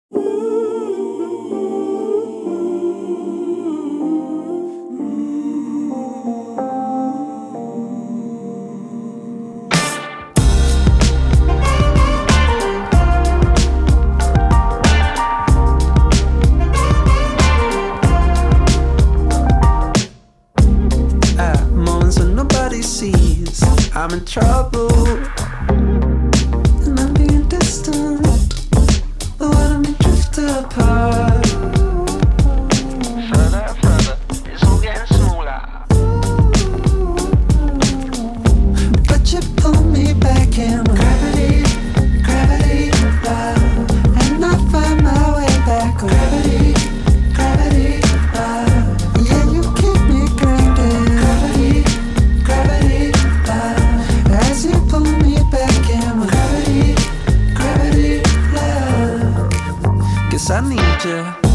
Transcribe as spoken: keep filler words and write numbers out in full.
At moments when nobody sees, I'm in trouble, and I'm being distant, but when I'm drifting apart, further and further, it's all getting smaller. but you pull me back in with gravity, gravity, love, and I find my way back with gravity, gravity, love. Yeah, you keep me grounded, gravity, gravity, love, as you pull me back in with gravity, gravity, love. Guess I need you.